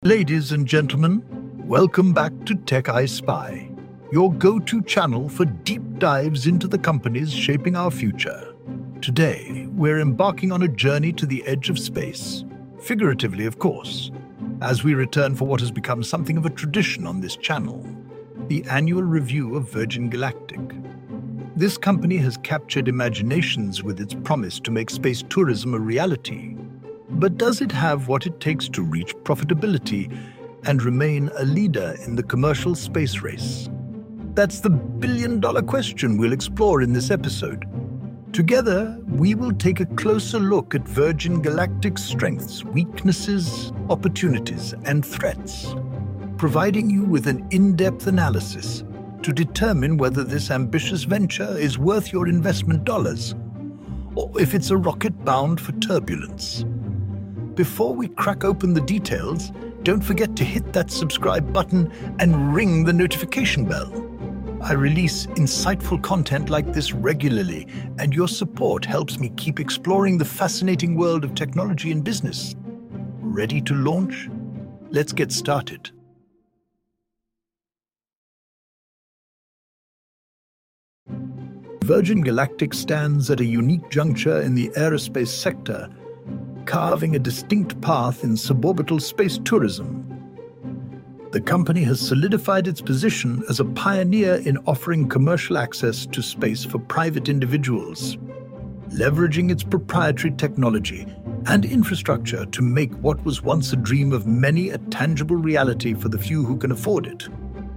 Ladies and gentlemen, welcome back to Tech I Spy, your go-to channel for deep dives into the companies shaping our future. Today, we're embarking on a journey to the edge of space, figuratively of course, as we return for what has become something of a tradition on this channel, the annual review of Virgin Galactic. This company has captured imaginations with its promise to make space tourism a reality. But does it have what it takes to reach profitability and remain a leader in the commercial space race? That's the billion-dollar question we'll explore in this episode. Together, we will take a closer look at Virgin Galactic's strengths, weaknesses, opportunities, and threats, providing you with an in-depth analysis to determine whether this ambitious venture is worth your investment dollars, or if it's a rocket bound for turbulence. Before we crack open the details, don't forget to hit that subscribe button and ring the notification bell. I release insightful content like this regularly, and your support helps me keep exploring the fascinating world of technology and business. Ready to launch? Let's get started. Virgin Galactic stands at a unique juncture in the aerospace sector, carving a distinct path in suborbital space tourism. The company has solidified its position as a pioneer in offering commercial access to space for private individuals, leveraging its proprietary technology and infrastructure to make what was once a dream of many a tangible reality for the few who can afford it.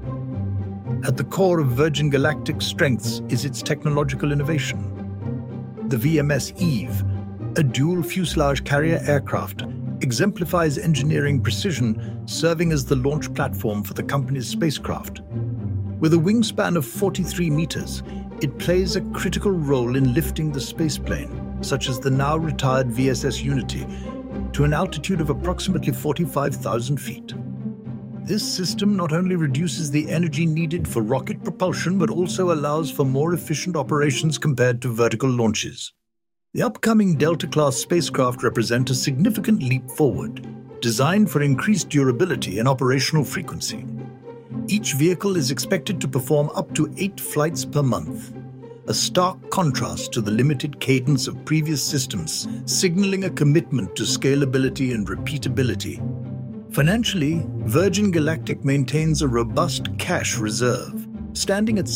At the core of Virgin Galactic's strengths is its technological innovation. The VMS Eve, a dual-fuselage carrier aircraft, exemplifies engineering precision, serving as the launch platform for the company's spacecraft. With a wingspan of 43 meters, it plays a critical role in lifting the spaceplane, such as the now-retired VSS Unity, to an altitude of approximately 45,000 feet. This system not only reduces the energy needed for rocket propulsion, but also allows for more efficient operations compared to vertical launches. The upcoming Delta-class spacecraft represent a significant leap forward, designed for increased durability and operational frequency. Each vehicle is expected to perform up to 8 flights per month, a stark contrast to the limited cadence of previous systems, signaling a commitment to scalability and repeatability. Financially, Virgin Galactic maintains a robust cash reserve, standing at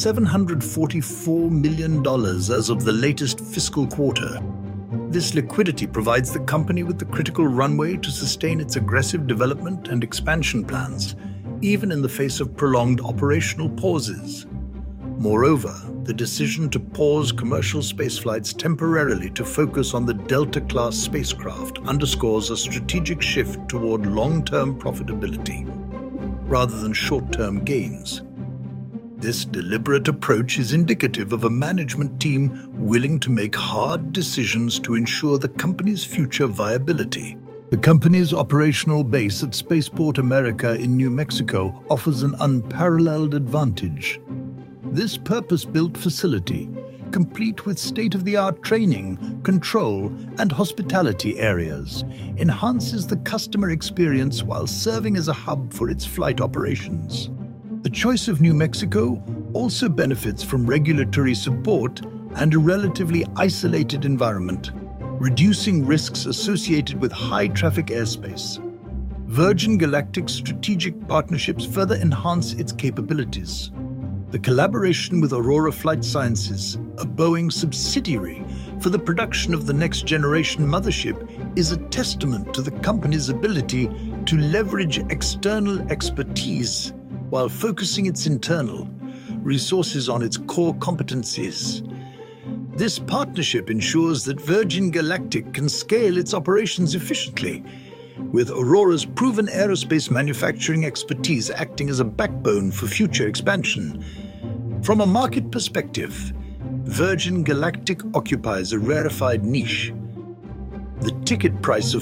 $744 million as of the latest fiscal quarter. This liquidity provides the company with the critical runway to sustain its aggressive development and expansion plans, even in the face of prolonged operational pauses. Moreover, the decision to pause commercial spaceflights temporarily to focus on the Delta-class spacecraft underscores a strategic shift toward long-term profitability, rather than short-term gains. This deliberate approach is indicative of a management team willing to make hard decisions to ensure the company's future viability. The company's operational base at Spaceport America in New Mexico offers an unparalleled advantage. This purpose-built facility, complete with state-of-the-art training, control, and hospitality areas, enhances the customer experience while serving as a hub for its flight operations. The choice of New Mexico also benefits from regulatory support and a relatively isolated environment, reducing risks associated with high-traffic airspace. Virgin Galactic's strategic partnerships further enhance its capabilities. The collaboration with Aurora Flight Sciences, a Boeing subsidiary for the production of the next-generation mothership, is a testament to the company's ability to leverage external expertise while focusing its internal resources on its core competencies. This partnership ensures that Virgin Galactic can scale its operations efficiently, with Aurora's proven aerospace manufacturing expertise acting as a backbone for future expansion. From a market perspective, Virgin Galactic occupies a rarefied niche. The ticket price of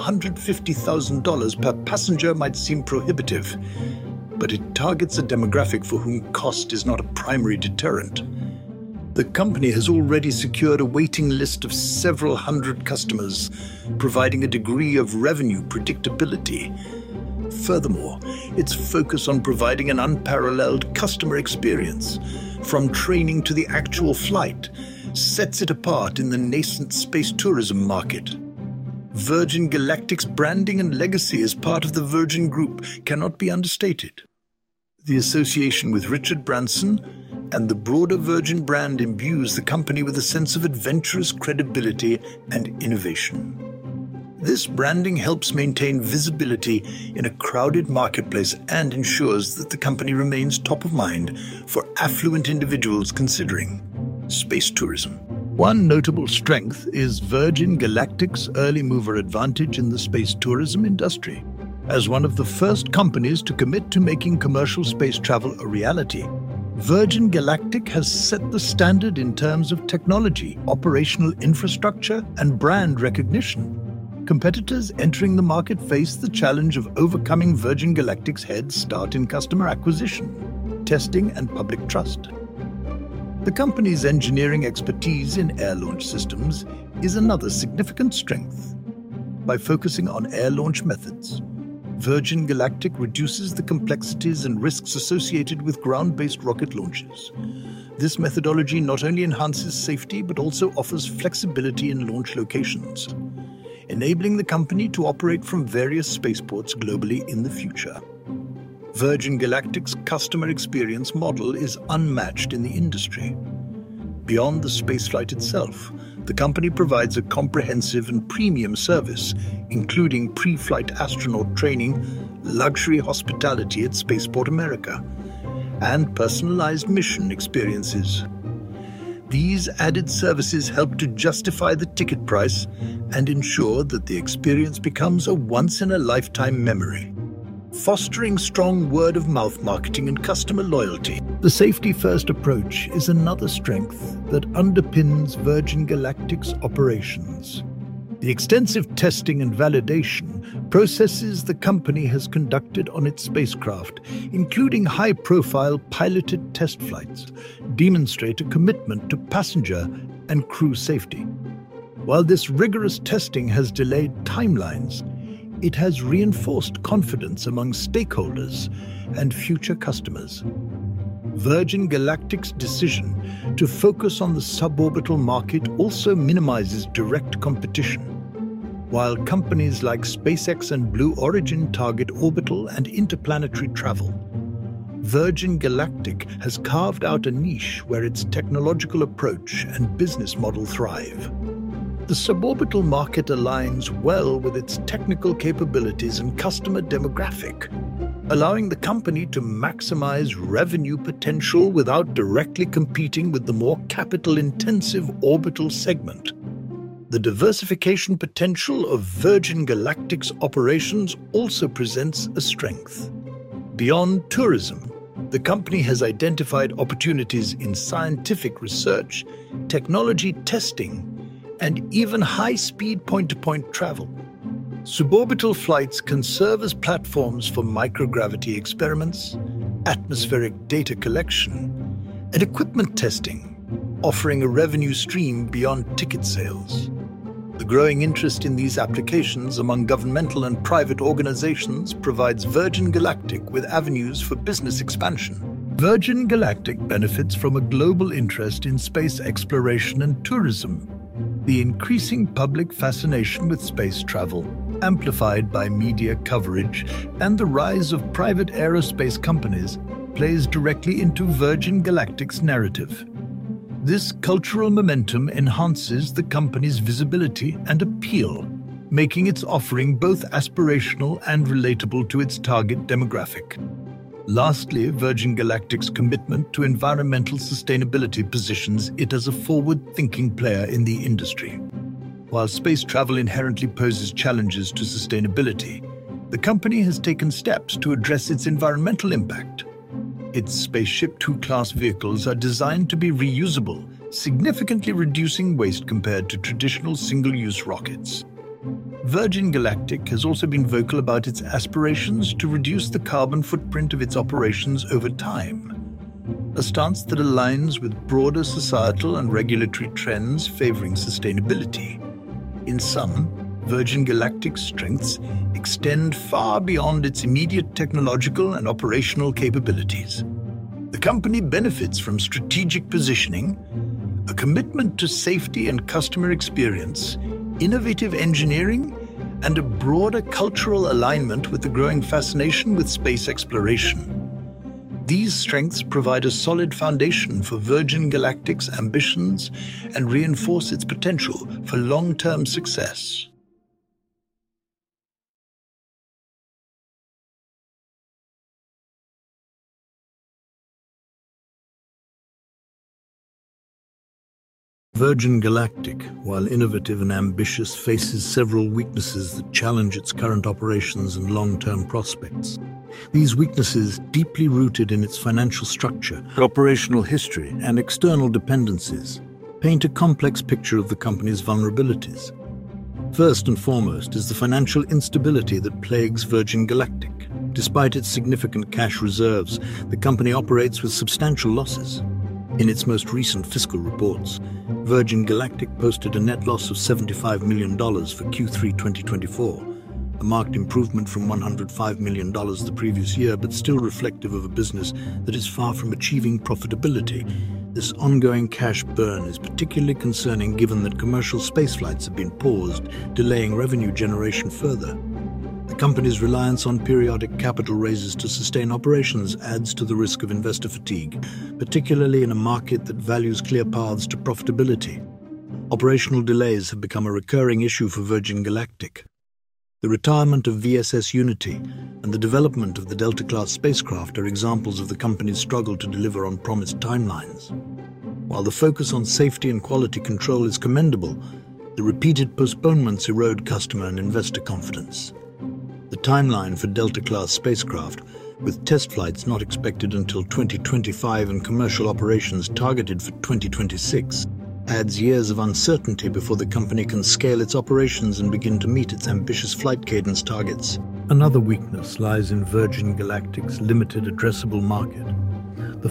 $450,000 per passenger might seem prohibitive, but it targets a demographic for whom cost is not a primary deterrent. The company has already secured a waiting list of several hundred customers, providing a degree of revenue predictability. Furthermore, its focus on providing an unparalleled customer experience, from training to the actual flight, sets it apart in the nascent space tourism market. Virgin Galactic's branding and legacy as part of the Virgin Group cannot be understated. The association with Richard Branson and the broader Virgin brand imbues the company with a sense of adventurous credibility and innovation. This branding helps maintain visibility in a crowded marketplace and ensures that the company remains top of mind for affluent individuals considering space tourism. One notable strength is Virgin Galactic's early mover advantage in the space tourism industry. As one of the first companies to commit to making commercial space travel a reality, Virgin Galactic has set the standard in terms of technology, operational infrastructure, and brand recognition. Competitors entering the market face the challenge of overcoming Virgin Galactic's head start in customer acquisition, testing, and public trust. The company's engineering expertise in air launch systems is another significant strength. By focusing on air launch methods, Virgin Galactic reduces the complexities and risks associated with ground-based rocket launches. This methodology not only enhances safety but also offers flexibility in launch locations, enabling the company to operate from various spaceports globally in the future. Virgin Galactic's customer experience model is unmatched in the industry. Beyond the spaceflight itself, the company provides a comprehensive and premium service, including pre-flight astronaut training, luxury hospitality at Spaceport America, and personalized mission experiences. These added services help to justify the ticket price and ensure that the experience becomes a once-in-a-lifetime memory, fostering strong word-of-mouth marketing and customer loyalty. The safety-first approach is another strength that underpins Virgin Galactic's operations. The extensive testing and validation processes the company has conducted on its spacecraft, including high-profile piloted test flights, demonstrate a commitment to passenger and crew safety. While this rigorous testing has delayed timelines, it has reinforced confidence among stakeholders and future customers. Virgin Galactic's decision to focus on the suborbital market also minimizes direct competition. While companies like SpaceX and Blue Origin target orbital and interplanetary travel, Virgin Galactic has carved out a niche where its technological approach and business model thrive. The suborbital market aligns well with its technical capabilities and customer demographic, allowing the company to maximize revenue potential without directly competing with the more capital-intensive orbital segment. The diversification potential of Virgin Galactic's operations also presents a strength. Beyond tourism, the company has identified opportunities in scientific research, technology testing, and even high-speed point-to-point travel. Suborbital flights can serve as platforms for microgravity experiments, atmospheric data collection, and equipment testing, offering a revenue stream beyond ticket sales. The growing interest in these applications among governmental and private organizations provides Virgin Galactic with avenues for business expansion. Virgin Galactic benefits from a global interest in space exploration and tourism. The increasing public fascination with space travel, amplified by media coverage, and the rise of private aerospace companies, plays directly into Virgin Galactic's narrative. This cultural momentum enhances the company's visibility and appeal, making its offering both aspirational and relatable to its target demographic. Lastly, Virgin Galactic's commitment to environmental sustainability positions it as a forward-thinking player in the industry. While space travel inherently poses challenges to sustainability, the company has taken steps to address its environmental impact. Its Spaceship Two class vehicles are designed to be reusable, significantly reducing waste compared to traditional single-use rockets. Virgin Galactic has also been vocal about its aspirations to reduce the carbon footprint of its operations over time, a stance that aligns with broader societal and regulatory trends favoring sustainability. In sum, Virgin Galactic's strengths extend far beyond its immediate technological and operational capabilities. The company benefits from strategic positioning, a commitment to safety and customer experience, innovative engineering, and a broader cultural alignment with the growing fascination with space exploration. These strengths provide a solid foundation for Virgin Galactic's ambitions and reinforce its potential for long-term success. Virgin Galactic, while innovative and ambitious, faces several weaknesses that challenge its current operations and long-term prospects. These weaknesses, deeply rooted in its financial structure, operational history, and external dependencies, paint a complex picture of the company's vulnerabilities. First and foremost is the financial instability that plagues Virgin Galactic. Despite its significant cash reserves, the company operates with substantial losses. In its most recent fiscal reports, Virgin Galactic posted a net loss of $75 million for Q3 2024, a marked improvement from $105 million the previous year, but still reflective of a business that is far from achieving profitability. This ongoing cash burn is particularly concerning given that commercial spaceflights have been paused, delaying revenue generation further. The company's reliance on periodic capital raises to sustain operations adds to the risk of investor fatigue, particularly in a market that values clear paths to profitability. Operational delays have become a recurring issue for Virgin Galactic. The retirement of VSS Unity and the development of the Delta-class spacecraft are examples of the company's struggle to deliver on promised timelines. While the focus on safety and quality control is commendable, the repeated postponements erode customer and investor confidence. The timeline for Delta-class spacecraft, with test flights not expected until 2025 and commercial operations targeted for 2026, adds years of uncertainty before the company can scale its operations and begin to meet its ambitious flight cadence targets. Another weakness lies in Virgin Galactic's limited addressable market. The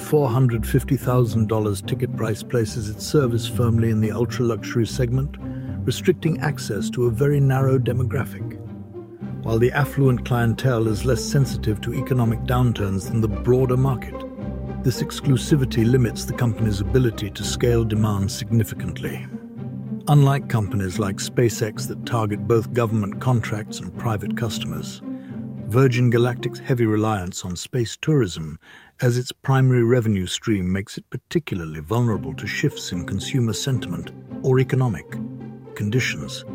$450,000 ticket price places its service firmly in the ultra-luxury segment, restricting access to a very narrow demographic. While the affluent clientele is less sensitive to economic downturns than the broader market, this exclusivity limits the company's ability to scale demand significantly. Unlike companies like SpaceX that target both government contracts and private customers, Virgin Galactic's heavy reliance on space tourism as its primary revenue stream makes it particularly vulnerable to shifts in consumer sentiment or economic conditions.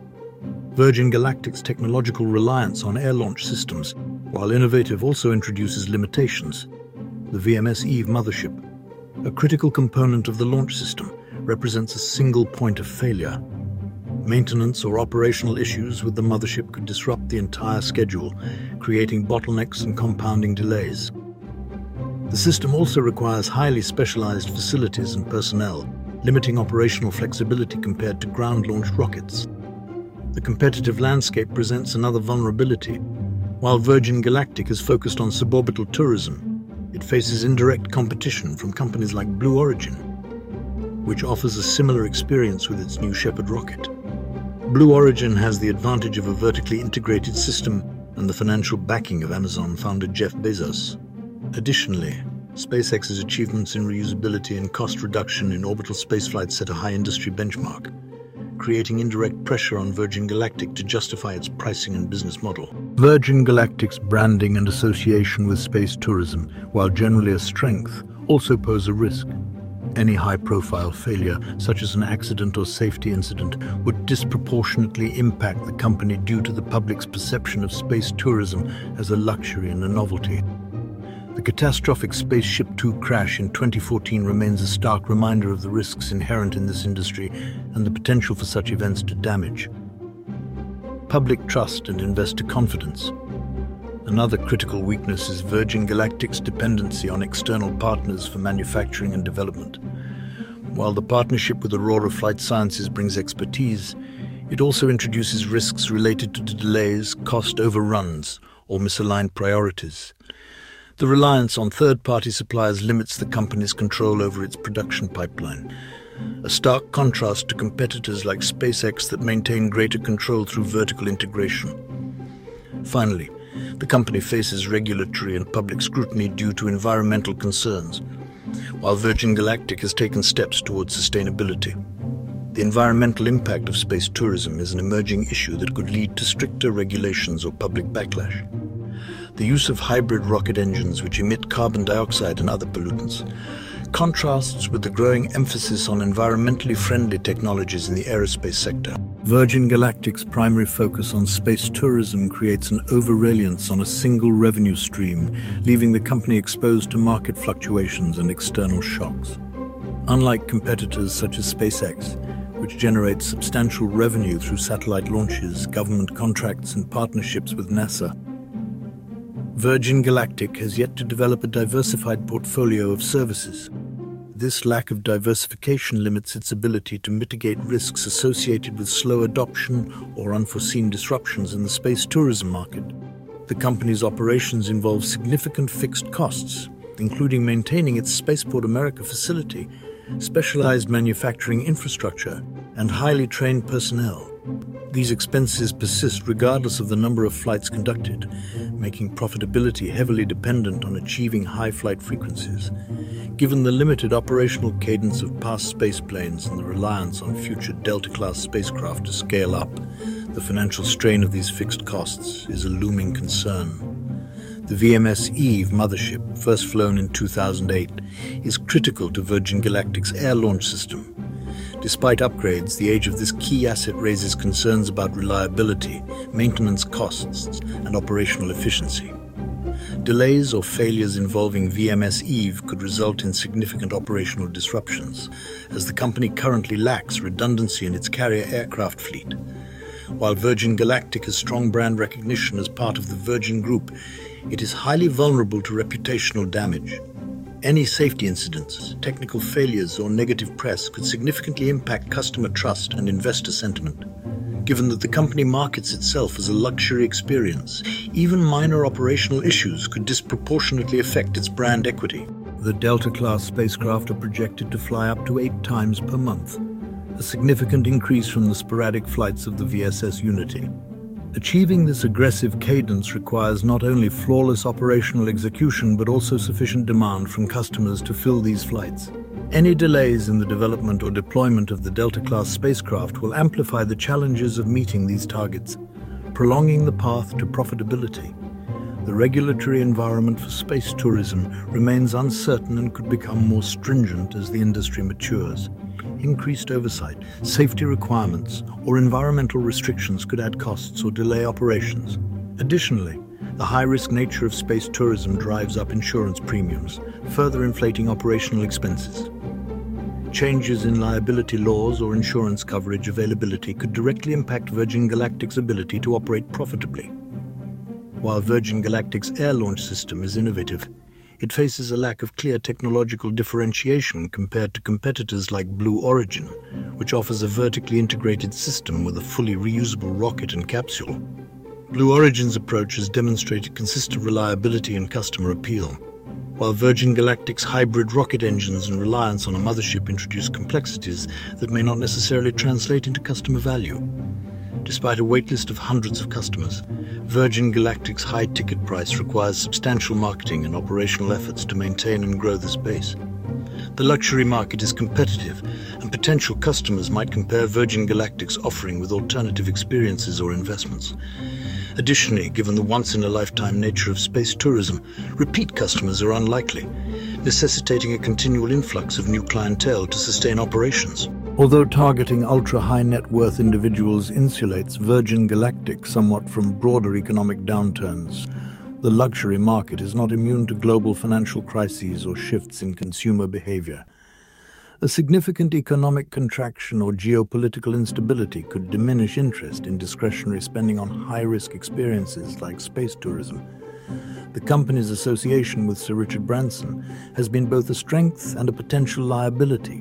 Virgin Galactic's technological reliance on air launch systems, while innovative, also introduces limitations. The VMS Eve mothership, a critical component of the launch system, represents a single point of failure. Maintenance or operational issues with the mothership could disrupt the entire schedule, creating bottlenecks and compounding delays. The system also requires highly specialized facilities and personnel, limiting operational flexibility compared to ground-launched rockets. The competitive landscape presents another vulnerability. While Virgin Galactic is focused on suborbital tourism, it faces indirect competition from companies like Blue Origin, which offers a similar experience with its New Shepard rocket. Blue Origin has the advantage of a vertically integrated system and the financial backing of Amazon founder Jeff Bezos. Additionally, SpaceX's achievements in reusability and cost reduction in orbital spaceflight set a high industry benchmark, creating indirect pressure on Virgin Galactic to justify its pricing and business model. Virgin Galactic's branding and association with space tourism, while generally a strength, also pose a risk. Any high-profile failure, such as an accident or safety incident, would disproportionately impact the company due to the public's perception of space tourism as a luxury and a novelty. The catastrophic Spaceship Two crash in 2014 remains a stark reminder of the risks inherent in this industry and the potential for such events to damage public trust and investor confidence. Another critical weakness is Virgin Galactic's dependency on external partners for manufacturing and development. While the partnership with Aurora Flight Sciences brings expertise, it also introduces risks related to delays, cost overruns, or misaligned priorities. The reliance on third-party suppliers limits the company's control over its production pipeline, a stark contrast to competitors like SpaceX that maintain greater control through vertical integration. Finally, the company faces regulatory and public scrutiny due to environmental concerns, while Virgin Galactic has taken steps towards sustainability. The environmental impact of space tourism is an emerging issue that could lead to stricter regulations or public backlash. The use of hybrid rocket engines which emit carbon dioxide and other pollutants contrasts with the growing emphasis on environmentally friendly technologies in the aerospace sector. Virgin Galactic's primary focus on space tourism creates an over-reliance on a single revenue stream, leaving the company exposed to market fluctuations and external shocks. Unlike competitors such as SpaceX, which generates substantial revenue through satellite launches, government contracts, and partnerships with NASA, Virgin Galactic has yet to develop a diversified portfolio of services. This lack of diversification limits its ability to mitigate risks associated with slow adoption or unforeseen disruptions in the space tourism market. The company's operations involve significant fixed costs, including maintaining its Spaceport America facility, specialized manufacturing infrastructure, and highly trained personnel. These expenses persist regardless of the number of flights conducted, making profitability heavily dependent on achieving high flight frequencies. Given the limited operational cadence of past spaceplanes and the reliance on future Delta-class spacecraft to scale up, the financial strain of these fixed costs is a looming concern. The VMS Eve mothership, first flown in 2008, is critical to Virgin Galactic's air launch system. Despite upgrades, the age of this key asset raises concerns about reliability, maintenance costs, and operational efficiency. Delays or failures involving VMS Eve could result in significant operational disruptions, as the company currently lacks redundancy in its carrier aircraft fleet. While Virgin Galactic has strong brand recognition as part of the Virgin Group, it is highly vulnerable to reputational damage. Any safety incidents, technical failures, or negative press could significantly impact customer trust and investor sentiment. Given that the company markets itself as a luxury experience, even minor operational issues could disproportionately affect its brand equity. The Delta-class spacecraft are projected to fly up to 8 times per month, a significant increase from the sporadic flights of the VSS Unity. Achieving this aggressive cadence requires not only flawless operational execution but also sufficient demand from customers to fill these flights. Any delays in the development or deployment of the Delta-class spacecraft will amplify the challenges of meeting these targets, prolonging the path to profitability. The regulatory environment for space tourism remains uncertain and could become more stringent as the industry matures. Increased oversight, safety requirements, or environmental restrictions could add costs or delay operations. Additionally, the high-risk nature of space tourism drives up insurance premiums, further inflating operational expenses. Changes in liability laws or insurance coverage availability could directly impact Virgin Galactic's ability to operate profitably. While Virgin Galactic's air launch system is innovative, it faces a lack of clear technological differentiation compared to competitors like Blue Origin, which offers a vertically integrated system with a fully reusable rocket and capsule. Blue Origin's approach has demonstrated consistent reliability and customer appeal, while Virgin Galactic's hybrid rocket engines and reliance on a mothership introduce complexities that may not necessarily translate into customer value. Despite a waitlist of hundreds of customers, Virgin Galactic's high ticket price requires substantial marketing and operational efforts to maintain and grow this base. The luxury market is competitive, and potential customers might compare Virgin Galactic's offering with alternative experiences or investments. Additionally, given the once-in-a-lifetime nature of space tourism, repeat customers are unlikely, necessitating a continual influx of new clientele to sustain operations. Although targeting ultra-high net worth individuals insulates Virgin Galactic somewhat from broader economic downturns, the luxury market is not immune to global financial crises or shifts in consumer behavior. A significant economic contraction or geopolitical instability could diminish interest in discretionary spending on high-risk experiences like space tourism. The company's association with Sir Richard Branson has been both a strength and a potential liability.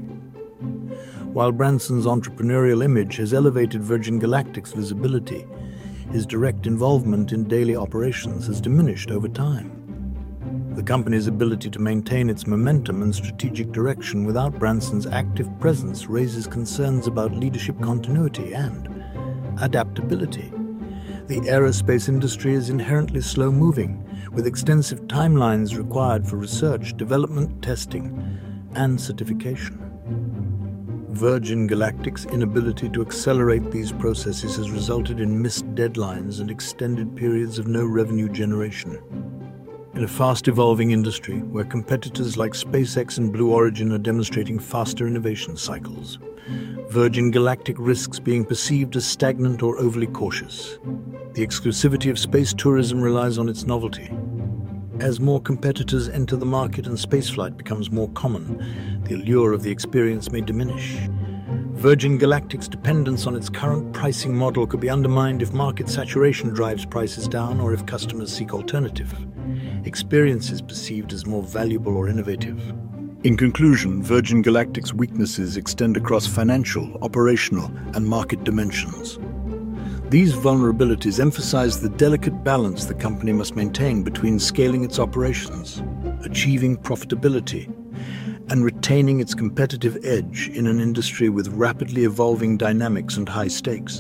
While Branson's entrepreneurial image has elevated Virgin Galactic's visibility, his direct involvement in daily operations has diminished over time. The company's ability to maintain its momentum and strategic direction without Branson's active presence raises concerns about leadership continuity and adaptability. The aerospace industry is inherently slow-moving, with extensive timelines required for research, development, testing, and certification. Virgin Galactic's inability to accelerate these processes has resulted in missed deadlines and extended periods of no revenue generation. In a fast-evolving industry where competitors like SpaceX and Blue Origin are demonstrating faster innovation cycles, Virgin Galactic risks being perceived as stagnant or overly cautious. The exclusivity of space tourism relies on its novelty. As more competitors enter the market and spaceflight becomes more common, the allure of the experience may diminish. Virgin Galactic's dependence on its current pricing model could be undermined if market saturation drives prices down or if customers seek alternative experiences perceived as more valuable or innovative. In conclusion, Virgin Galactic's weaknesses extend across financial, operational, and market dimensions. These vulnerabilities emphasize the delicate balance the company must maintain between scaling its operations, achieving profitability, and retaining its competitive edge in an industry with rapidly evolving dynamics and high stakes.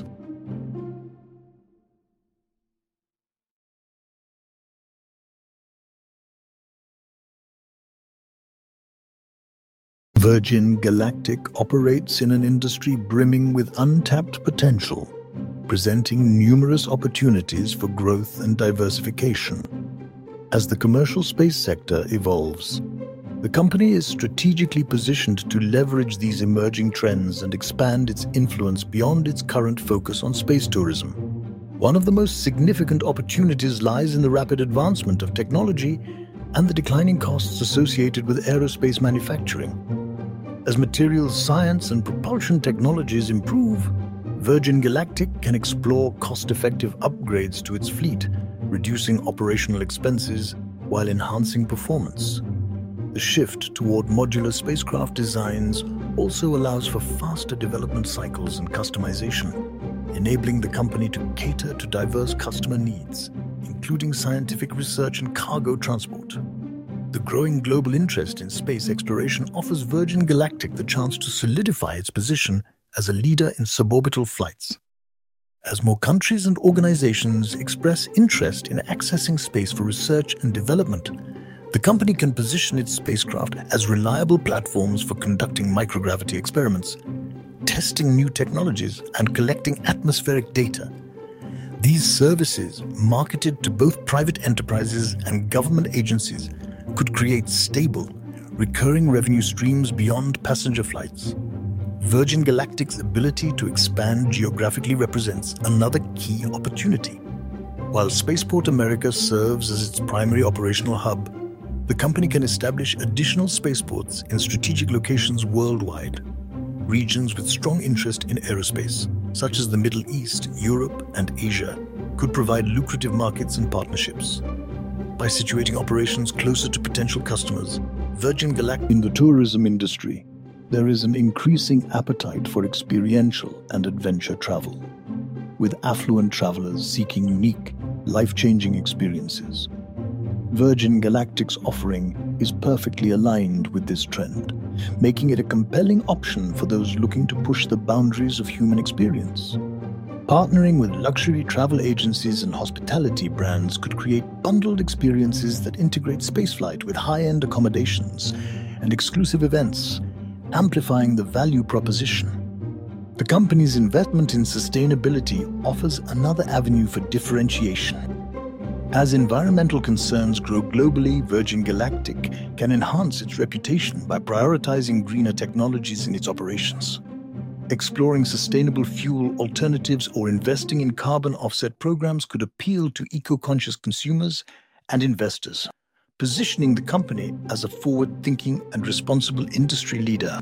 Virgin Galactic operates in an industry brimming with untapped potential, presenting numerous opportunities for growth and diversification. As the commercial space sector evolves, the company is strategically positioned to leverage these emerging trends and expand its influence beyond its current focus on space tourism. One of the most significant opportunities lies in the rapid advancement of technology and the declining costs associated with aerospace manufacturing. As materials science and propulsion technologies improve, Virgin Galactic can explore cost-effective upgrades to its fleet, reducing operational expenses while enhancing performance. The shift toward modular spacecraft designs also allows for faster development cycles and customization, enabling the company to cater to diverse customer needs, including scientific research and cargo transport. The growing global interest in space exploration offers Virgin Galactic the chance to solidify its position as a leader in suborbital flights. As more countries and organizations express interest in accessing space for research and development, the company can position its spacecraft as reliable platforms for conducting microgravity experiments, testing new technologies, and collecting atmospheric data. These services, marketed to both private enterprises and government agencies, could create stable, recurring revenue streams beyond passenger flights. Virgin Galactic's ability to expand geographically represents another key opportunity. While Spaceport America serves as its primary operational hub, the company can establish additional spaceports in strategic locations worldwide. Regions with strong interest in aerospace, such as the Middle East, Europe, and Asia, could provide lucrative markets and partnerships. By situating operations closer to potential customers, Virgin Galactic in the tourism industry, there is an increasing appetite for experiential and adventure travel, with affluent travelers seeking unique, life-changing experiences. Virgin Galactic's offering is perfectly aligned with this trend, making it a compelling option for those looking to push the boundaries of human experience. Partnering with luxury travel agencies and hospitality brands could create bundled experiences that integrate spaceflight with high-end accommodations and exclusive events, amplifying the value proposition. The company's investment in sustainability offers another avenue for differentiation. As environmental concerns grow globally, Virgin Galactic can enhance its reputation by prioritizing greener technologies in its operations. Exploring sustainable fuel alternatives or investing in carbon offset programs could appeal to eco-conscious consumers and investors, positioning the company as a forward-thinking and responsible industry leader.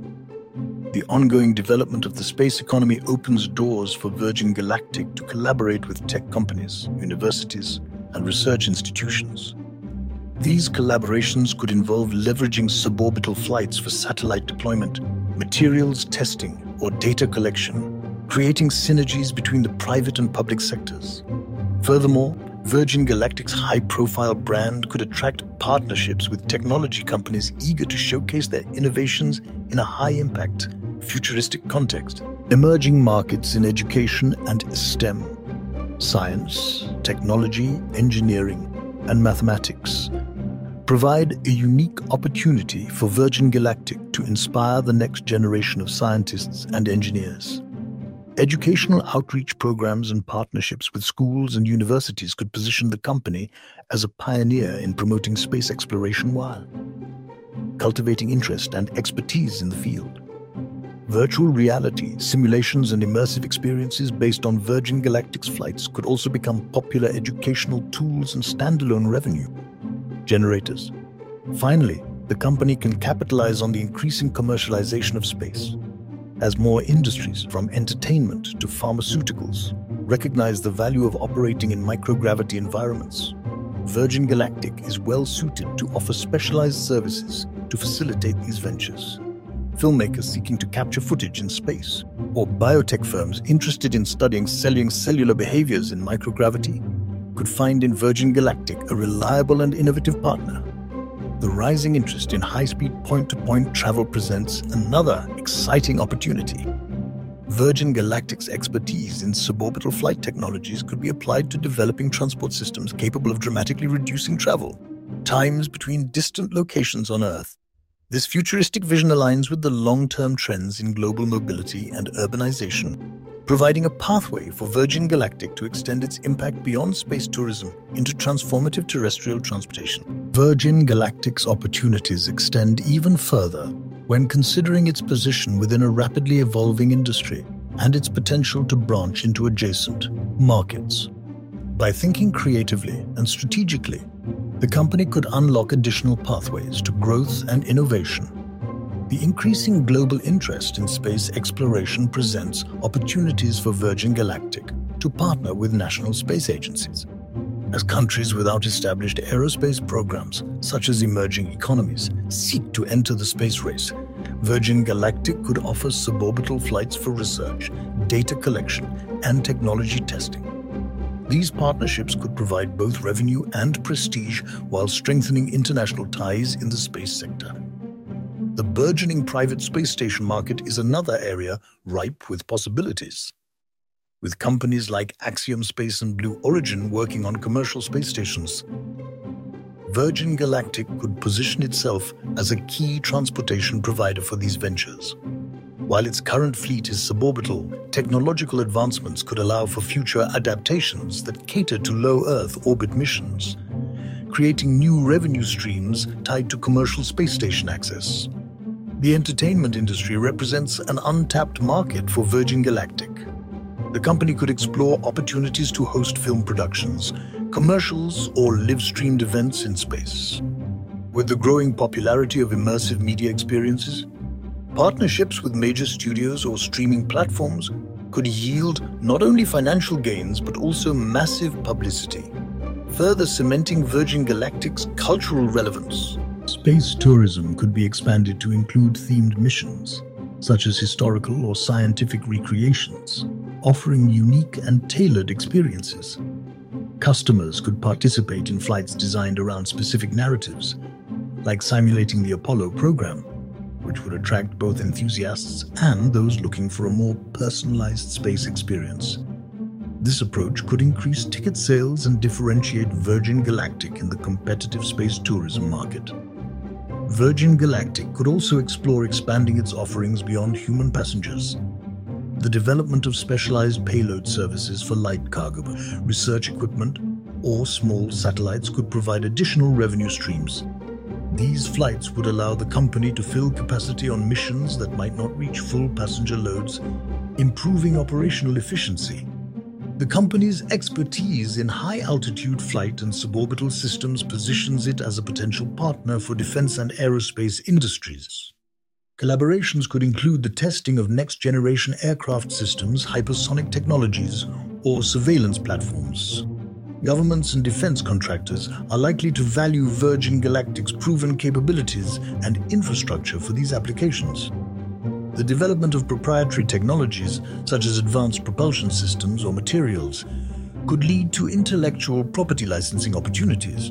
The ongoing development of the space economy opens doors for Virgin Galactic to collaborate with tech companies, universities, and research institutions. These collaborations could involve leveraging suborbital flights for satellite deployment, materials testing, or data collection, creating synergies between the private and public sectors. Furthermore, Virgin Galactic's high-profile brand could attract partnerships with technology companies eager to showcase their innovations in a high-impact, futuristic context. Emerging markets in education and STEM, science, technology, engineering, and mathematics, provide a unique opportunity for Virgin Galactic to inspire the next generation of scientists and engineers. Educational outreach programs and partnerships with schools and universities could position the company as a pioneer in promoting space exploration while cultivating interest and expertise in the field. Virtual reality, simulations, and immersive experiences based on Virgin Galactic's flights could also become popular educational tools and standalone revenue generators. Finally, the company can capitalize on the increasing commercialization of space. As more industries, from entertainment to pharmaceuticals, recognize the value of operating in microgravity environments, Virgin Galactic is well suited to offer specialized services to facilitate these ventures. Filmmakers seeking to capture footage in space, or biotech firms interested in studying cellular behaviors in microgravity, could find in Virgin Galactic a reliable and innovative partner. The rising interest in high-speed point-to-point travel presents another exciting opportunity. Virgin Galactic's expertise in suborbital flight technologies could be applied to developing transport systems capable of dramatically reducing travel times between distant locations on Earth. This futuristic vision aligns with the long-term trends in global mobility and urbanization, providing a pathway for Virgin Galactic to extend its impact beyond space tourism into transformative terrestrial transportation. Virgin Galactic's opportunities extend even further when considering its position within a rapidly evolving industry and its potential to branch into adjacent markets. By thinking creatively and strategically, the company could unlock additional pathways to growth and innovation. The increasing global interest in space exploration presents opportunities for Virgin Galactic to partner with national space agencies. As countries without established aerospace programs, such as emerging economies, seek to enter the space race, Virgin Galactic could offer suborbital flights for research, data collection, and technology testing. These partnerships could provide both revenue and prestige while strengthening international ties in the space sector. The burgeoning private space station market is another area ripe with possibilities. With companies like Axiom Space and Blue Origin working on commercial space stations, Virgin Galactic could position itself as a key transportation provider for these ventures. While its current fleet is suborbital, technological advancements could allow for future adaptations that cater to low Earth orbit missions, creating new revenue streams tied to commercial space station access. The entertainment industry represents an untapped market for Virgin Galactic. The company could explore opportunities to host film productions, commercials, or live-streamed events in space. With the growing popularity of immersive media experiences, partnerships with major studios or streaming platforms could yield not only financial gains but also massive publicity, further cementing Virgin Galactic's cultural relevance. Space tourism could be expanded to include themed missions, such as historical or scientific recreations, offering unique and tailored experiences. Customers could participate in flights designed around specific narratives, like simulating the Apollo program, which would attract both enthusiasts and those looking for a more personalized space experience. This approach could increase ticket sales and differentiate Virgin Galactic in the competitive space tourism market. Virgin Galactic could also explore expanding its offerings beyond human passengers. The development of specialized payload services for light cargo, research equipment, or small satellites could provide additional revenue streams. These flights would allow the company to fill capacity on missions that might not reach full passenger loads, improving operational efficiency. The company's expertise in high-altitude flight and suborbital systems positions it as a potential partner for defense and aerospace industries. Collaborations could include the testing of next-generation aircraft systems, hypersonic technologies, or surveillance platforms. Governments and defense contractors are likely to value Virgin Galactic's proven capabilities and infrastructure for these applications. The development of proprietary technologies, such as advanced propulsion systems or materials, could lead to intellectual property licensing opportunities.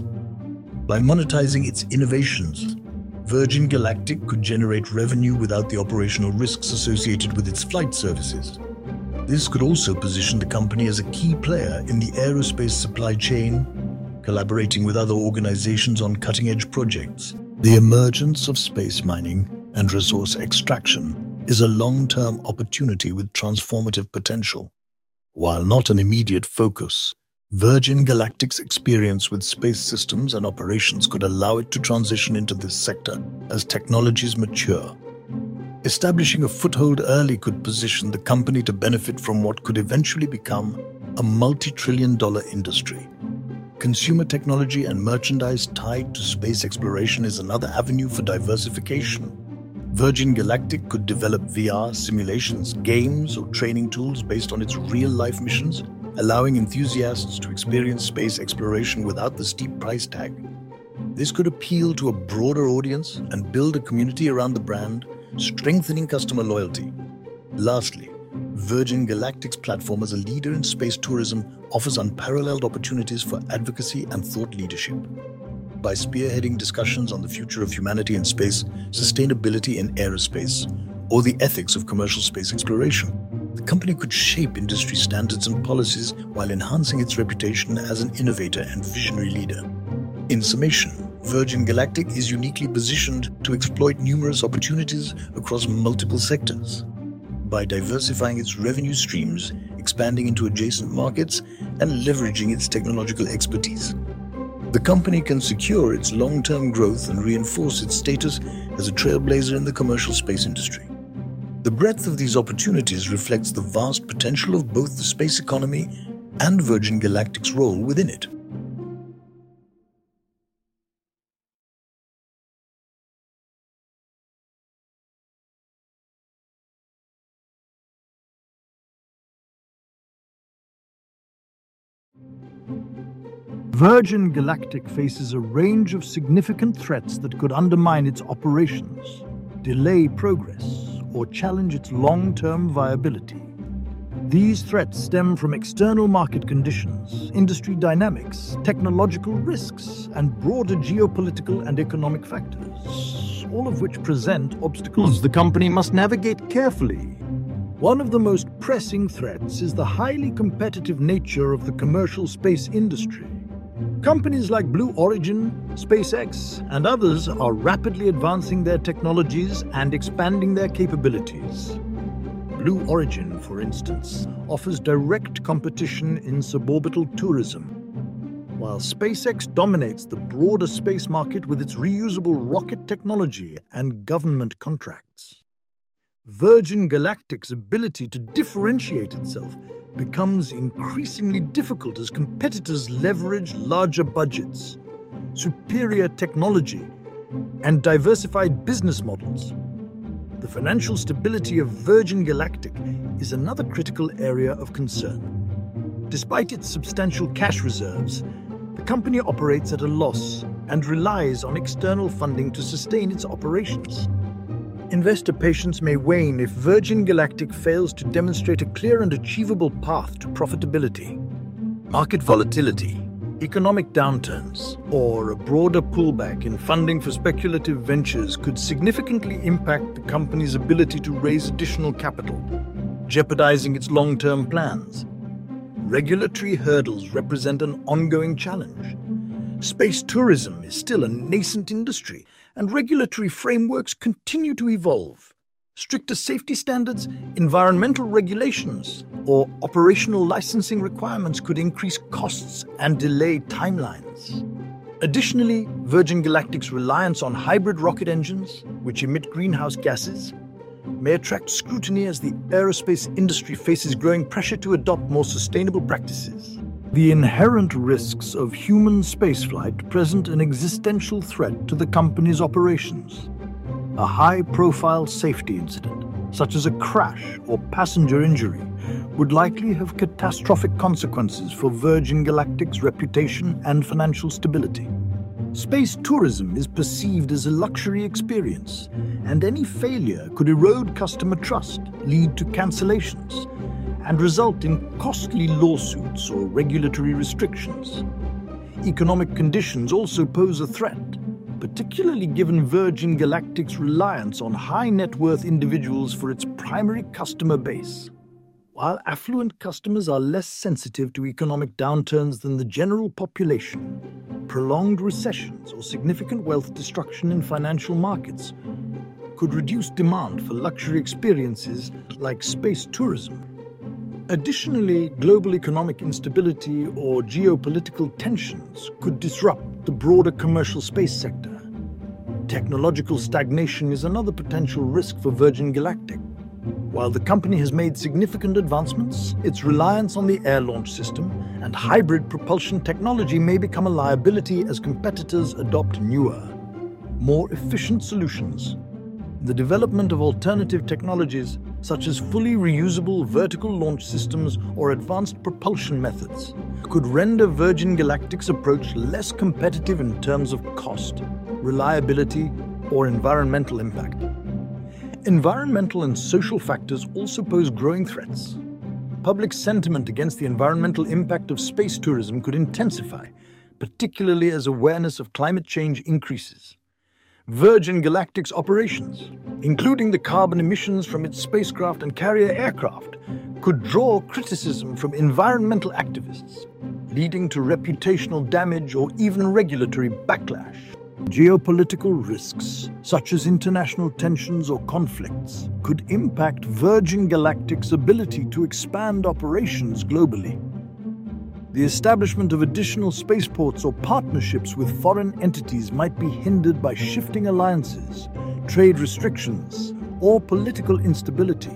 By monetizing its innovations, Virgin Galactic could generate revenue without the operational risks associated with its flight services. This could also position the company as a key player in the aerospace supply chain, collaborating with other organizations on cutting-edge projects. The emergence of space mining and resource extraction is a long-term opportunity with transformative potential. While not an immediate focus, Virgin Galactic's experience with space systems and operations could allow it to transition into this sector as technologies mature. Establishing a foothold early could position the company to benefit from what could eventually become a multi-trillion-dollar industry. Consumer technology and merchandise tied to space exploration is another avenue for diversification. Virgin Galactic could develop VR simulations, games, or training tools based on its real-life missions, allowing enthusiasts to experience space exploration without the steep price tag. This could appeal to a broader audience and build a community around the brand, strengthening customer loyalty. Lastly, Virgin Galactic's platform as a leader in space tourism offers unparalleled opportunities for advocacy and thought leadership. By spearheading discussions on the future of humanity in space, sustainability in aerospace, or the ethics of commercial space exploration, the company could shape industry standards and policies while enhancing its reputation as an innovator and visionary leader. In summation, Virgin Galactic is uniquely positioned to exploit numerous opportunities across multiple sectors. By diversifying its revenue streams, expanding into adjacent markets, and leveraging its technological expertise, the company can secure its long-term growth and reinforce its status as a trailblazer in the commercial space industry. The breadth of these opportunities reflects the vast potential of both the space economy and Virgin Galactic's role within it. Virgin Galactic faces a range of significant threats that could undermine its operations, delay progress, or challenge its long-term viability. These threats stem from external market conditions, industry dynamics, technological risks, and broader geopolitical and economic factors, all of which present obstacles the company must navigate carefully. One of the most pressing threats is the highly competitive nature of the commercial space industry. Companies like Blue Origin, SpaceX, and others are rapidly advancing their technologies and expanding their capabilities. Blue Origin, for instance, offers direct competition in suborbital tourism, while SpaceX dominates the broader space market with its reusable rocket technology and government contracts. Virgin Galactic's ability to differentiate itself becomes increasingly difficult as competitors leverage larger budgets, superior technology, and diversified business models. The financial stability of Virgin Galactic is another critical area of concern. Despite its substantial cash reserves, the company operates at a loss and relies on external funding to sustain its operations. Investor patience may wane if Virgin Galactic fails to demonstrate a clear and achievable path to profitability. Market volatility, economic downturns, or a broader pullback in funding for speculative ventures could significantly impact the company's ability to raise additional capital, jeopardizing its long-term plans. Regulatory hurdles represent an ongoing challenge. Space tourism is still a nascent industry, and regulatory frameworks continue to evolve. Stricter safety standards, environmental regulations, or operational licensing requirements could increase costs and delay timelines. Additionally, Virgin Galactic's reliance on hybrid rocket engines, which emit greenhouse gases, may attract scrutiny as the aerospace industry faces growing pressure to adopt more sustainable practices. The inherent risks of human spaceflight present an existential threat to the company's operations. A high-profile safety incident, such as a crash or passenger injury, would likely have catastrophic consequences for Virgin Galactic's reputation and financial stability. Space tourism is perceived as a luxury experience, and any failure could erode customer trust, lead to cancellations, and result in costly lawsuits or regulatory restrictions. Economic conditions also pose a threat, particularly given Virgin Galactic's reliance on high-net-worth individuals for its primary customer base. While affluent customers are less sensitive to economic downturns than the general population, prolonged recessions or significant wealth destruction in financial markets could reduce demand for luxury experiences like space tourism. Additionally, global economic instability or geopolitical tensions could disrupt the broader commercial space sector. Technological stagnation is another potential risk for Virgin Galactic. While the company has made significant advancements, its reliance on the air launch system and hybrid propulsion technology may become a liability as competitors adopt newer, more efficient solutions. The development of alternative technologies, such as fully reusable vertical launch systems or advanced propulsion methods, could render Virgin Galactic's approach less competitive in terms of cost, reliability, or environmental impact. Environmental and social factors also pose growing threats. Public sentiment against the environmental impact of space tourism could intensify, particularly as awareness of climate change increases. Virgin Galactic's operations, including the carbon emissions from its spacecraft and carrier aircraft, could draw criticism from environmental activists, leading to reputational damage or even regulatory backlash. Geopolitical risks, such as international tensions or conflicts, could impact Virgin Galactic's ability to expand operations globally. The establishment of additional spaceports or partnerships with foreign entities might be hindered by shifting alliances, trade restrictions, or political instability.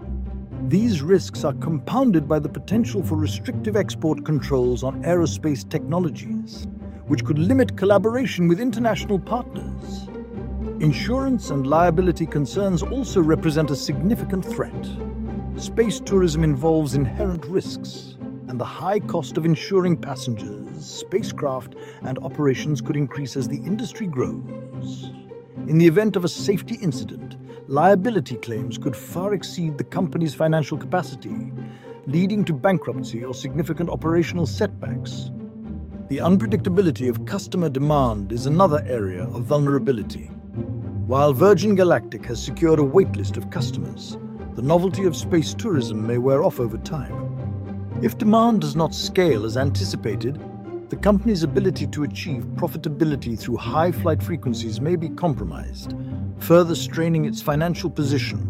These risks are compounded by the potential for restrictive export controls on aerospace technologies, which could limit collaboration with international partners. Insurance and liability concerns also represent a significant threat. Space tourism involves inherent risks, and the high cost of insuring passengers, spacecraft, and operations could increase as the industry grows. In the event of a safety incident, liability claims could far exceed the company's financial capacity, leading to bankruptcy or significant operational setbacks. The unpredictability of customer demand is another area of vulnerability. While Virgin Galactic has secured a waitlist of customers, the novelty of space tourism may wear off over time. If demand does not scale as anticipated, the company's ability to achieve profitability through high flight frequencies may be compromised, further straining its financial position.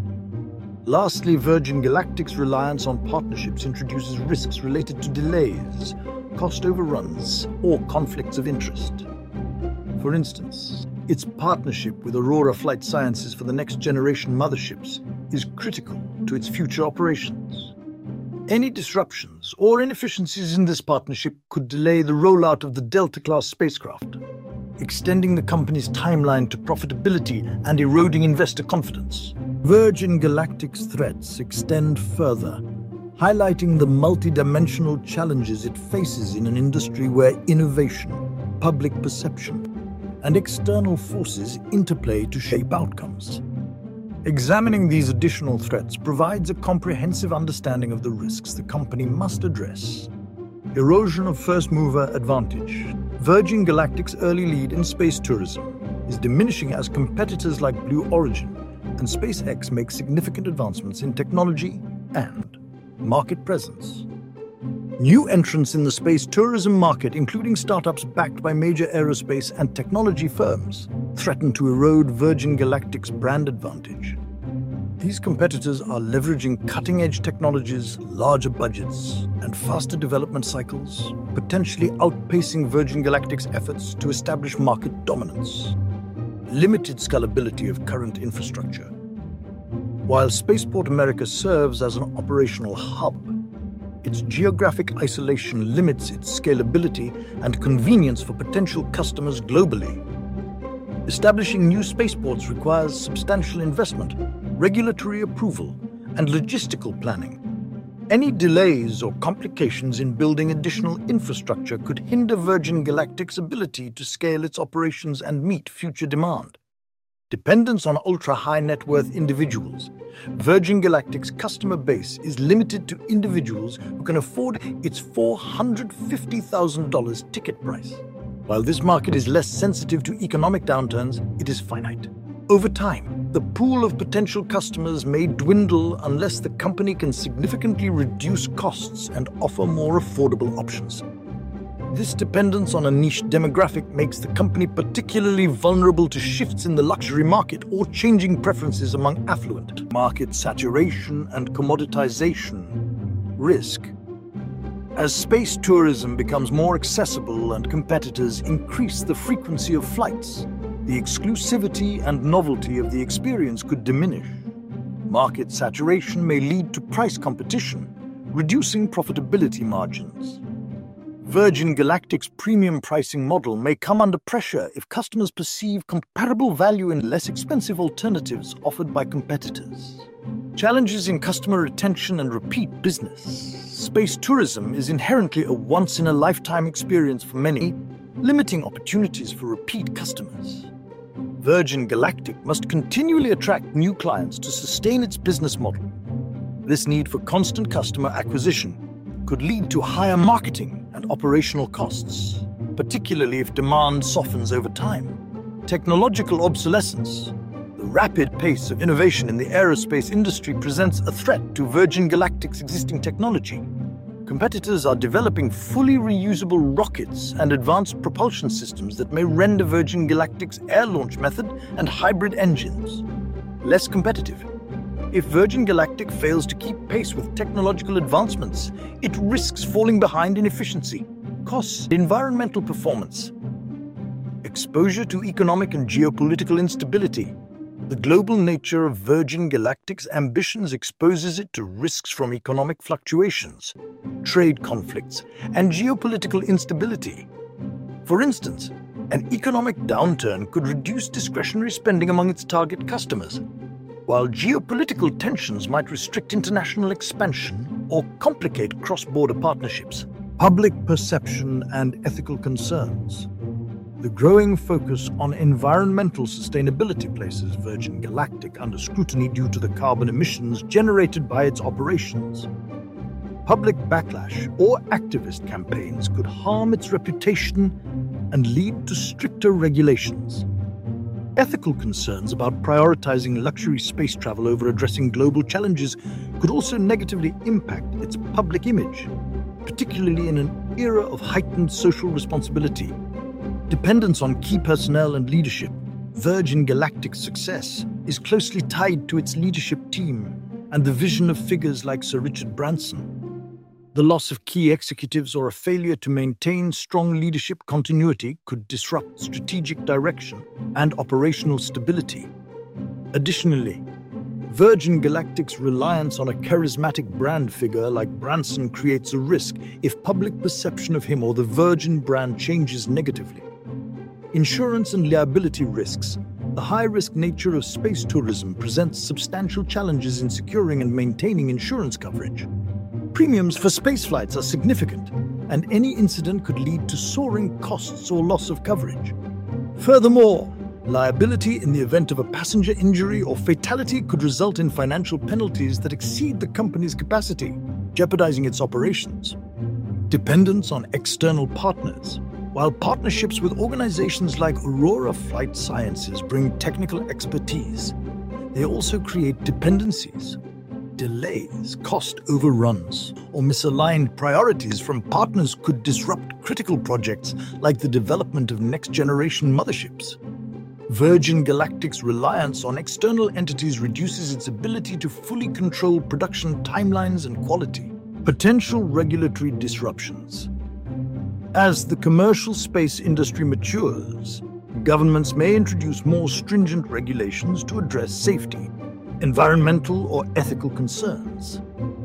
Lastly, Virgin Galactic's reliance on partnerships introduces risks related to delays, cost overruns, or conflicts of interest. For instance, its partnership with Aurora Flight Sciences for the next generation motherships is critical to its future operations. Any disruptions or inefficiencies in this partnership could delay the rollout of the Delta-class spacecraft, extending the company's timeline to profitability and eroding investor confidence. Virgin Galactic's threats extend further, highlighting the multidimensional challenges it faces in an industry where innovation, public perception, and external forces interplay to shape outcomes. Examining these additional threats provides a comprehensive understanding of the risks the company must address. Erosion of first-mover advantage. Virgin Galactic's early lead in space tourism is diminishing as competitors like Blue Origin and SpaceX make significant advancements in technology and market presence. New entrants in the space tourism market, including startups backed by major aerospace and technology firms, threaten to erode Virgin Galactic's brand advantage. These competitors are leveraging cutting-edge technologies, larger budgets, and faster development cycles, potentially outpacing Virgin Galactic's efforts to establish market dominance. Limited scalability of current infrastructure. While Spaceport America serves as an operational hub, its geographic isolation limits its scalability and convenience for potential customers globally. Establishing new spaceports requires substantial investment, regulatory approval, and logistical planning. Any delays or complications in building additional infrastructure could hinder Virgin Galactic's ability to scale its operations and meet future demand. Dependence on ultra-high net worth individuals. Virgin Galactic's customer base is limited to individuals who can afford its $450,000 ticket price. While this market is less sensitive to economic downturns, it is finite. Over time, the pool of potential customers may dwindle unless the company can significantly reduce costs and offer more affordable options. This dependence on a niche demographic makes the company particularly vulnerable to shifts in the luxury market or changing preferences among affluent. Market saturation and commoditization. Risk. As space tourism becomes more accessible and competitors increase the frequency of flights, the exclusivity and novelty of the experience could diminish. Market saturation may lead to price competition, reducing profitability margins. Virgin Galactic's premium pricing model may come under pressure if customers perceive comparable value in less expensive alternatives offered by competitors. Challenges in customer retention and repeat business. Space tourism is inherently a once-in-a-lifetime experience for many, limiting opportunities for repeat customers. Virgin Galactic must continually attract new clients to sustain its business model. This need for constant customer acquisition could lead to higher marketing and operational costs, particularly if demand softens over time. Technological obsolescence. The rapid pace of innovation in the aerospace industry presents a threat to Virgin Galactic's existing technology. Competitors are developing fully reusable rockets and advanced propulsion systems that may render Virgin Galactic's air launch method and hybrid engines less competitive. If Virgin Galactic fails to keep pace with technological advancements, it risks falling behind in efficiency, costs, and environmental performance. Exposure to economic and geopolitical instability. The global nature of Virgin Galactic's ambitions exposes it to risks from economic fluctuations, trade conflicts, and geopolitical instability. For instance, an economic downturn could reduce discretionary spending among its target customers, while geopolitical tensions might restrict international expansion or complicate cross-border partnerships. Public perception and ethical concerns. The growing focus on environmental sustainability places Virgin Galactic under scrutiny due to the carbon emissions generated by its operations. Public backlash or activist campaigns could harm its reputation and lead to stricter regulations. Ethical concerns about prioritizing luxury space travel over addressing global challenges could also negatively impact its public image, particularly in an era of heightened social responsibility. Dependence on key personnel and leadership. Virgin Galactic's success is closely tied to its leadership team and the vision of figures like Sir Richard Branson. The loss of key executives or a failure to maintain strong leadership continuity could disrupt strategic direction and operational stability. Additionally, Virgin Galactic's reliance on a charismatic brand figure like Branson creates a risk if public perception of him or the Virgin brand changes negatively. Insurance and liability risks. The high-risk nature of space tourism presents substantial challenges in securing and maintaining insurance coverage. Premiums for space flights are significant, and any incident could lead to soaring costs or loss of coverage. Furthermore, liability in the event of a passenger injury or fatality could result in financial penalties that exceed the company's capacity, jeopardizing its operations. Dependence on external partners. While partnerships with organizations like Aurora Flight Sciences bring technical expertise, they also create dependencies. Delays, cost overruns, or misaligned priorities from partners could disrupt critical projects like the development of next-generation motherships. Virgin Galactic's reliance on external entities reduces its ability to fully control production timelines and quality. Potential regulatory disruptions. As the commercial space industry matures, governments may introduce more stringent regulations to address safety, environmental or ethical concerns.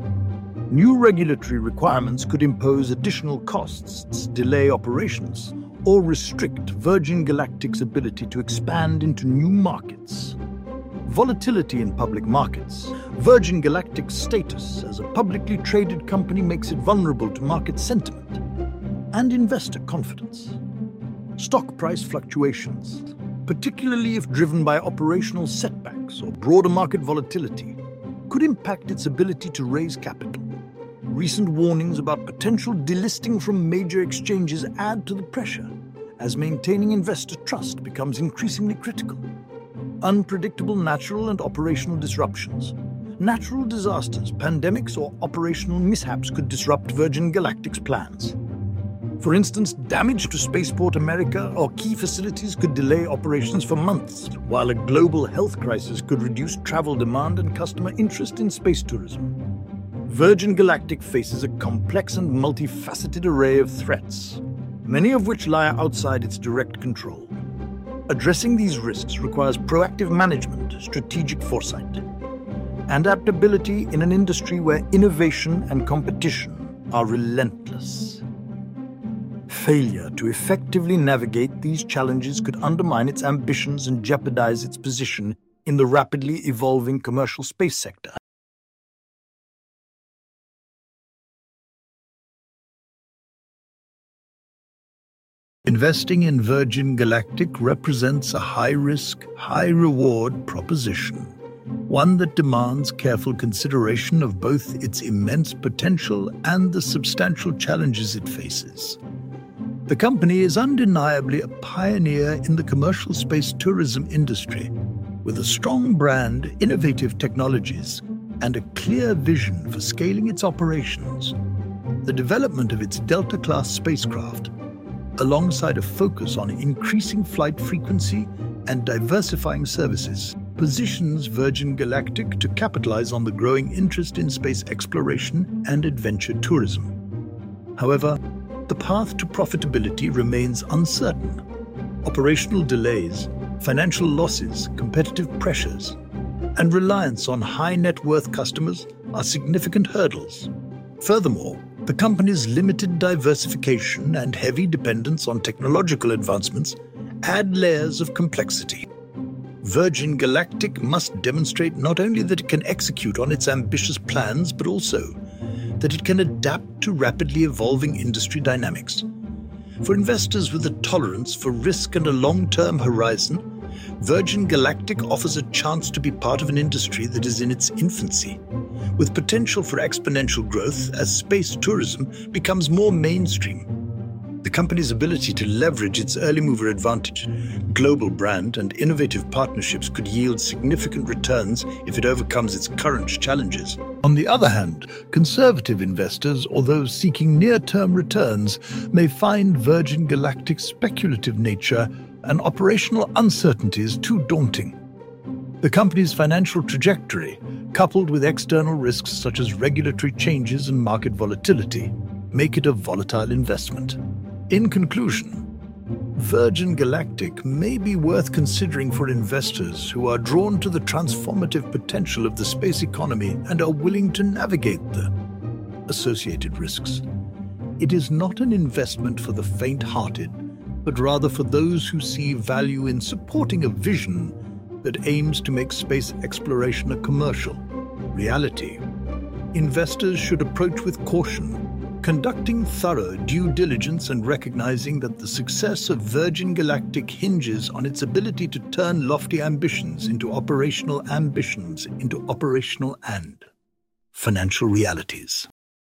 New regulatory requirements could impose additional costs, delay operations, or restrict Virgin Galactic's ability to expand into new markets. Volatility in public markets. Virgin Galactic's status as a publicly traded company makes it vulnerable to market sentiment and investor confidence. Stock price fluctuations. particularly if driven by operational setbacks or broader market volatility, could impact its ability to raise capital. Recent warnings about potential delisting from major exchanges add to the pressure, as maintaining investor trust becomes increasingly critical. Unpredictable natural and operational disruptions. Natural disasters, pandemics, or operational mishaps could disrupt Virgin Galactic's plans. For instance, damage to Spaceport America or key facilities could delay operations for months, while a global health crisis could reduce travel demand and customer interest in space tourism. Virgin Galactic faces a complex and multifaceted array of threats, many of which lie outside its direct control. Addressing these risks requires proactive management, strategic foresight, and adaptability in an industry where innovation and competition are relentless. Failure to effectively navigate these challenges could undermine its ambitions and jeopardize its position in the rapidly evolving commercial space sector. Investing in Virgin Galactic represents a high-risk, high-reward proposition, one that demands careful consideration of both its immense potential and the substantial challenges it faces. The company is undeniably a pioneer in the commercial space tourism industry, with a strong brand, innovative technologies, and a clear vision for scaling its operations. The development of its Delta-class spacecraft, alongside a focus on increasing flight frequency and diversifying services, positions Virgin Galactic to capitalize on the growing interest in space exploration and adventure tourism. However, the path to profitability remains uncertain. Operational delays, financial losses, competitive pressures, and reliance on high-net-worth customers are significant hurdles. Furthermore, the company's limited diversification and heavy dependence on technological advancements add layers of complexity. Virgin Galactic must demonstrate not only that it can execute on its ambitious plans, but also that it can adapt to rapidly evolving industry dynamics. For investors with a tolerance for risk and a long-term horizon, Virgin Galactic offers a chance to be part of an industry that is in its infancy, with potential for exponential growth as space tourism becomes more mainstream. The company's ability to leverage its early mover advantage, global brand, and innovative partnerships could yield significant returns if it overcomes its current challenges. On the other hand, conservative investors or those seeking near-term returns may find Virgin Galactic's speculative nature and operational uncertainties too daunting. The company's financial trajectory, coupled with external risks such as regulatory changes and market volatility, make it a volatile investment. In conclusion, Virgin Galactic may be worth considering for investors who are drawn to the transformative potential of the space economy and are willing to navigate the associated risks. It is not an investment for the faint-hearted, but rather for those who see value in supporting a vision that aims to make space exploration a commercial reality. Investors should approach with caution, conducting thorough due diligence and recognizing that the success of Virgin Galactic hinges on its ability to turn lofty ambitions into operational and financial realities.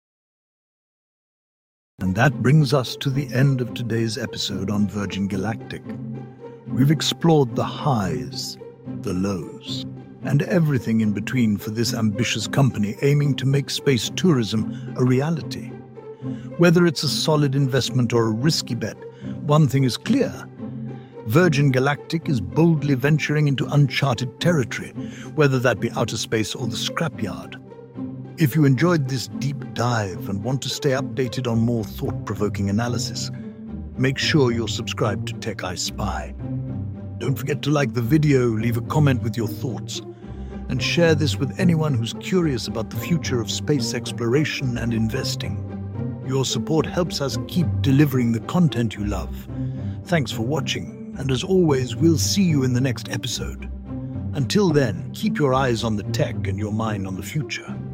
And that brings us to the end of today's episode on Virgin Galactic. We've explored the highs, the lows, and everything in between for this ambitious company aiming to make space tourism a reality. Whether it's a solid investment or a risky bet, one thing is clear. Virgin Galactic is boldly venturing into uncharted territory, whether that be outer space or the scrapyard. If you enjoyed this deep dive and want to stay updated on more thought-provoking analysis, make sure you're subscribed to Tech I Spy. Don't forget to like the video, leave a comment with your thoughts, and share this with anyone who's curious about the future of space exploration and investing. Your support helps us keep delivering the content you love. Thanks for watching, and as always, we'll see you in the next episode. Until then, keep your eyes on the tech and your mind on the future.